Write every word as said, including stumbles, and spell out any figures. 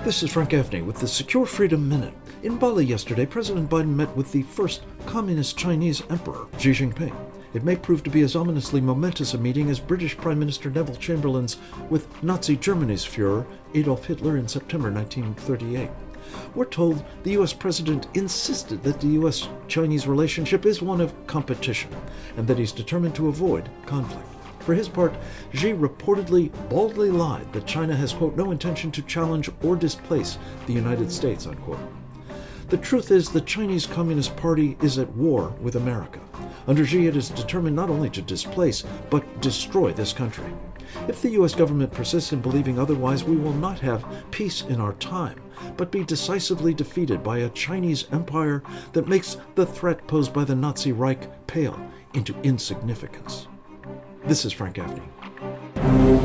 This is Frank Gaffney with the Secure Freedom Minute. In Bali yesterday, President Biden met with the first communist Chinese emperor, Xi Jinping. It may prove to be as ominously momentous a meeting as British Prime Minister Neville Chamberlain's with Nazi Germany's Führer, Adolf Hitler, in September nineteen thirty-eight. We're told the U S president insisted that the U S Chinese relationship is one of competition, and that he's determined to avoid conflict. For his part, Xi reportedly baldly lied that China has, quote, no intention to challenge or displace the United States, unquote. The truth is the Chinese Communist Party is at war with America. Under Xi, it is determined not only to displace, but destroy this country. If the U S government persists in believing otherwise, we will not have peace in our time, but be decisively defeated by a Chinese empire that makes the threat posed by the Nazi Reich pale into insignificance. This is Frank Gaffney.